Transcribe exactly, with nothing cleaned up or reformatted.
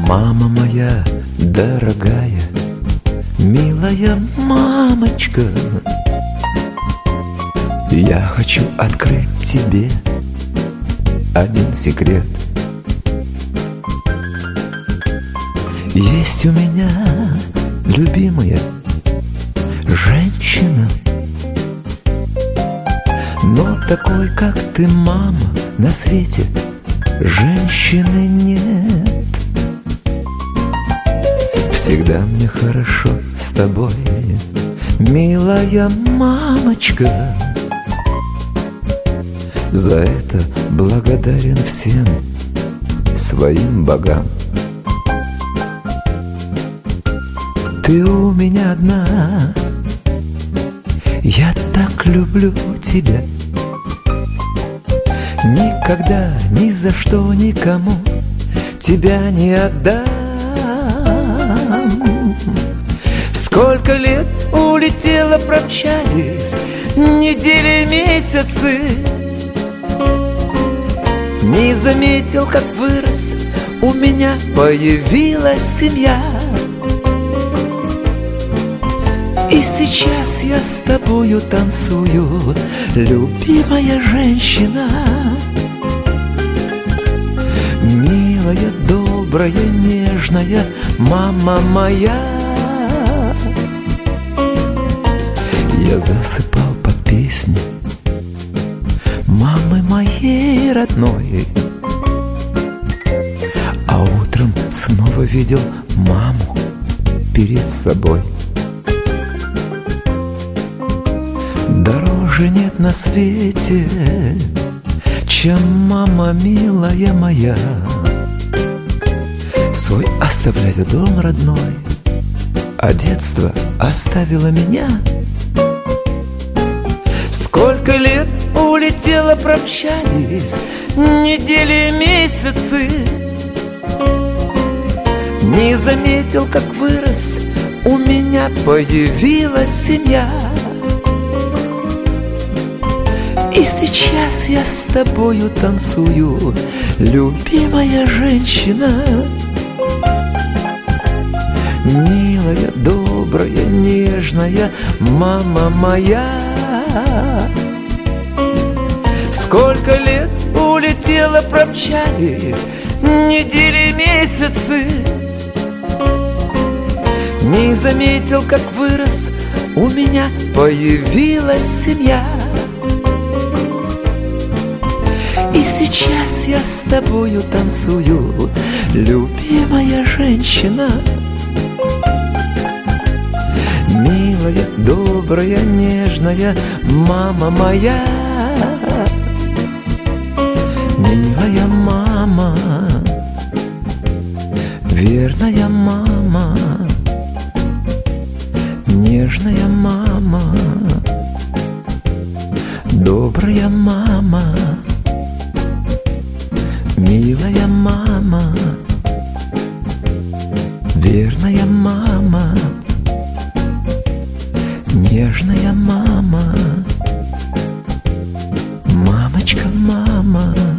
Мама моя дорогая, милая мамочка, я хочу открыть тебе один секрет. Есть у меня любимая женщина, но такой, как ты, мама, на свете женщины нет. Всегда мне хорошо с тобой, милая мамочка. За это благодарен всем своим богам. Ты у меня одна, я так люблю тебя. Никогда, ни за что, никому тебя не отдам. Сколько лет улетело, промчались недели, месяцы. Не заметил, как вырос, у меня появилась семья. И сейчас я с тобою танцую, любимая женщина. Милая, добрая, нежная мама моя. Я засыпал под песни мамы моей родной, а утром снова видел маму перед собой. Дороже нет на свете, чем мама милая моя. Свой оставляет дом родной, а детство оставило меня. Сколько лет улетело, промчались недели, месяцы. Не заметил, как вырос, у меня появилась семья. И сейчас я с тобою танцую, любимая женщина. Милая, добрая, нежная мама моя. Сколько лет улетело, промчались недели, месяцы. Не заметил, как вырос, у меня появилась семья. И сейчас я с тобою танцую, любимая женщина. Милая, добрая, нежная мама моя. Милая мама, верная мама, нежная мама, добрая мама, милая мама, верная мама, нежная мама, мамочка, мама.